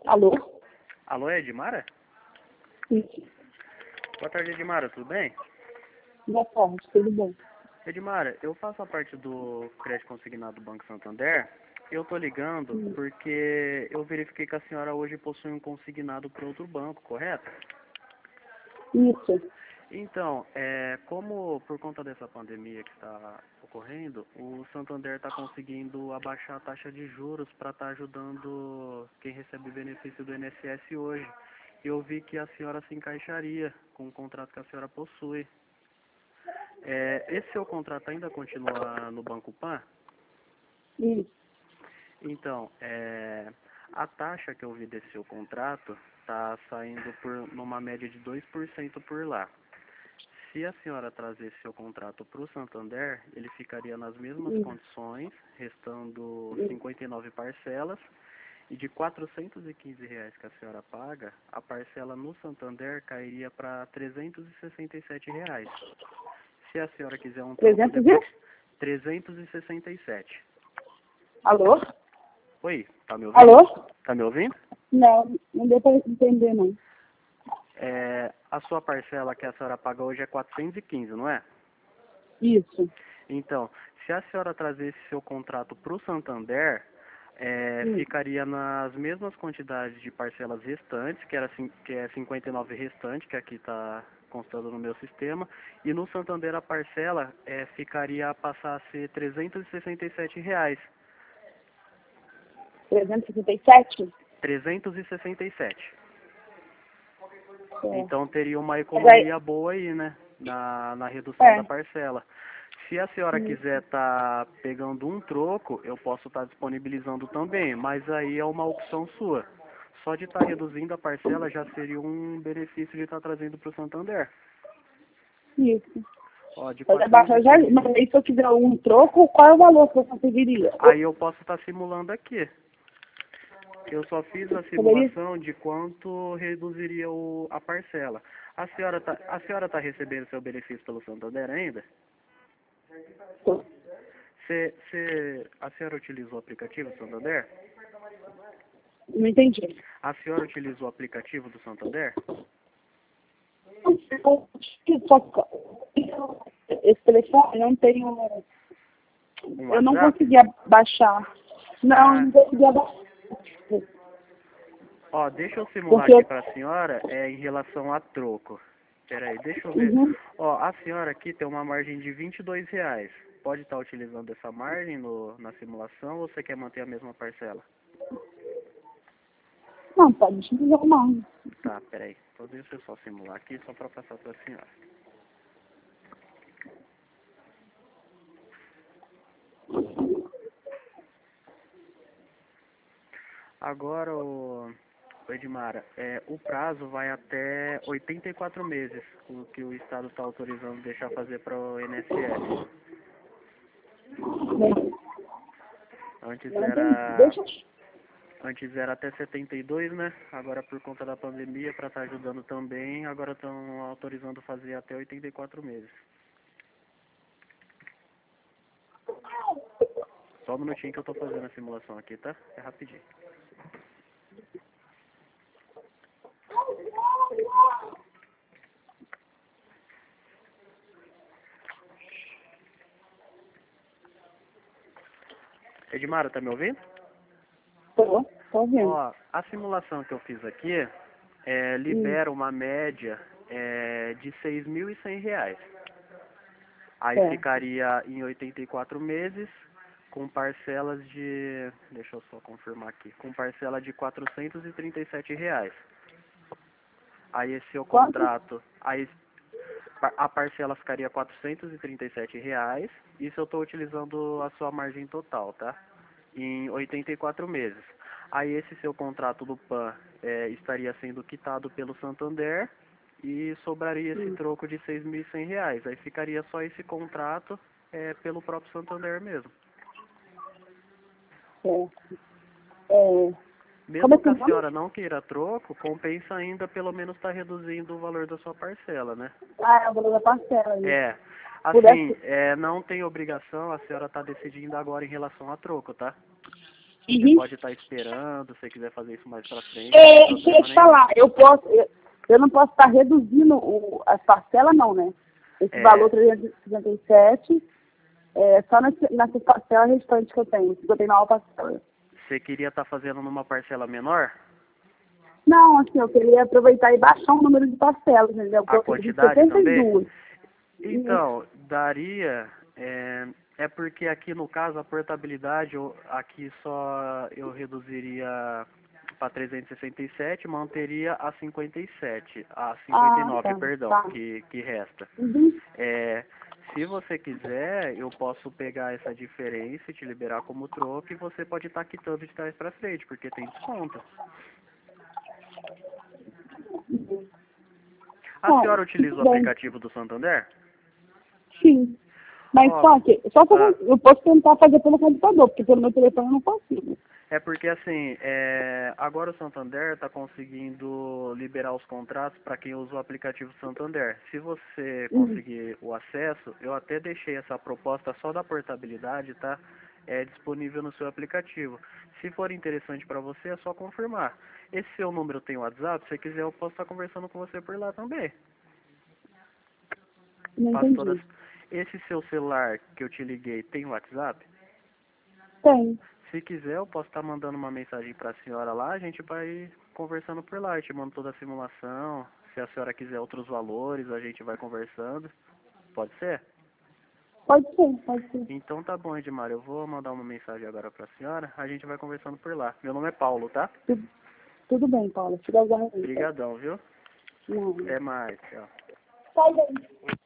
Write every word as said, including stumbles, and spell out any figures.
Alô? Alô, é Edmara? Isso. Boa tarde, Edmara, tudo bem? Boa tarde, tudo bem? Edmara, eu faço a parte do crédito consignado do Banco Santander. Eu tô ligando Hum. porque eu verifiquei que a senhora hoje possui um consignado para outro banco, correto? Isso. Então, é, como por conta dessa pandemia que está ocorrendo, o Santander está conseguindo abaixar a taxa de juros para estar ajudando quem recebe benefício do I N S S hoje. Eu vi que a senhora se encaixaria com o contrato que a senhora possui. É, esse seu contrato ainda continua no Banco Pan? Isso. Então, é, a taxa que eu vi desse seu contrato está saindo por numa média de dois por cento por lá. Se a senhora trazer seu contrato para o Santander, ele ficaria nas mesmas Isso. condições, restando Isso. cinquenta e nove parcelas, e de quatrocentos e quinze reais que a senhora paga, a parcela no Santander cairia para trezentos e sessenta e sete reais. Se a senhora quiser um troco trezentos depois, e? trezentos e sessenta e sete. Alô? Oi, tá me ouvindo? Alô? Tá me ouvindo? Não, não deu para entender, não. É, a sua parcela que a senhora paga hoje é quatrocentos e quinze, não é? Isso. Então, se a senhora trazer esse seu contrato para o Santander, é, Hum. ficaria nas mesmas quantidades de parcelas restantes, que, era, cin- que é cinquenta e nove restante, que aqui está constando no meu sistema, e no Santander a parcela é, ficaria a passar a ser trezentos e sessenta e sete reais. trezentos e sessenta e sete? trezentos e sessenta e sete. É. Então teria uma Mas aí- economia boa aí, né? Na, na redução É. da parcela. Se a senhora Isso. quiser estar pegando um troco, eu posso estar disponibilizando também, mas aí é uma opção sua. Só de estar reduzindo a parcela já seria um benefício de estar trazendo para o Santander. Isso. Ó, de Mas abaixo já. quatrocentos e quinze. Mas aí se eu quiser um troco, qual é o valor que eu conseguiria? Aí eu posso estar simulando aqui. Eu só fiz a Poderia? simulação de quanto reduziria o, a parcela. A senhora tá, a senhora está recebendo seu benefício pelo Santander ainda? Cê, cê, a senhora utilizou o aplicativo do Santander? Não entendi. A senhora utilizou o aplicativo do Santander? Só que esse telefone não tem um. Um Eu não WhatsApp? conseguia baixar. Não, Ah, não conseguia baixar. ó, deixa eu simular Porque aqui eu. para a senhora é, em relação a troco. Peraí, deixa eu ver. Uhum. Ó, a senhora aqui tem uma margem de vinte e dois reais. Pode estar utilizando essa margem no, na simulação ou você quer manter a mesma parcela? Não, pode utilizar não. Tá, peraí. Então deixa eu só simular aqui só para passar para a senhora. Agora, o, o Edmara, é, o prazo vai até oitenta e quatro meses, o que o Estado está autorizando deixar fazer para o I N S S. Antes Não entendi. era, Deixa eu. antes era até setenta e dois, né? Agora, por conta da pandemia, para estar ajudando também, agora estão autorizando fazer até oitenta e quatro meses. Só um minutinho que eu estou fazendo a simulação aqui, tá? É rapidinho. Edmara, tá me ouvindo? Tô, tô ouvindo. Ó, a simulação que eu fiz aqui é, Hum, libera uma média é, de seis mil e cem reais. Aí é. ficaria em oitenta e quatro meses, com parcelas de, deixa eu só confirmar aqui, com parcela de quatrocentos e trinta e sete reais. Aí esse seu Quanto? contrato, aí a parcela ficaria quatrocentos e trinta e sete reais, isso eu estou utilizando a sua margem total, tá? Em oitenta e quatro meses. Aí esse seu contrato do Pan é, estaria sendo quitado pelo Santander e sobraria esse Hum, troco de seis mil e cem reais. Aí ficaria só esse contrato é, pelo próprio Santander mesmo. é. É. Como Mesmo é que que a nome? senhora não queira troco, compensa ainda pelo menos estar reduzindo o valor da sua parcela, né? Ah, é o valor da parcela. Isso. É, Pudesse. assim, é, não tem obrigação, a senhora está decidindo agora em relação a troco, tá? Você Uhum. pode estar esperando, se você quiser fazer isso mais pra frente. É, Não tem deixa eu problema te nenhum. falar, eu posso, eu, eu não posso estar reduzindo o, as parcelas não, né? Esse É, valor trezentos e sessenta e sete é só nesse- nessas parcelas restantes que eu tenho, que eu tenho nova parcela. você queria estar fazendo numa parcela menor? Não, assim, eu queria aproveitar e baixar o número de parcelas, entendeu? A Eu consegui quantidade também? setenta e duas. Então, daria, é, é porque aqui no caso a portabilidade, eu- aqui só eu reduziria para trezentos e sessenta e sete, manteria a cinquenta e sete, a cinquenta e Ah, nove, tá, perdão, tá. que, que resta. Uhum. É, se você quiser, eu posso pegar essa diferença e te liberar como troco e você pode estar quitando de trás para frente, porque tem desconto. A Bom, senhora utiliza o tudo bem. aplicativo do Santander? Sim. Mas Ó, só que, só que eu, ah, vou- eu posso tentar fazer pelo computador, porque pelo meu telefone eu não consigo. é porque assim, é, agora o Santander está conseguindo liberar os contratos para quem usa o aplicativo Santander. Se você Uhum. conseguir o acesso, eu até deixei essa proposta só da portabilidade, tá? É disponível no seu aplicativo. Se for interessante para você, é só confirmar. Esse seu número tem WhatsApp? Se você quiser, eu posso estar conversando com você por lá também. Não Faço todas. entendi. Esse seu celular que eu te liguei tem WhatsApp? Tem. Se quiser, eu posso estar mandando uma mensagem para a senhora lá, a gente vai conversando por lá. Eu te mando toda a simulação. Se a senhora quiser outros valores, a gente vai conversando. Pode ser? Pode ser, pode ser. Então tá bom, Edmar. Eu vou mandar uma mensagem agora para a senhora. A gente vai conversando por lá. Meu nome é Paulo, tá? Tudo, tudo bem, Paula. Fica aguardando. Obrigadão, viu? Não. Até mais. Tchau. Sai daí.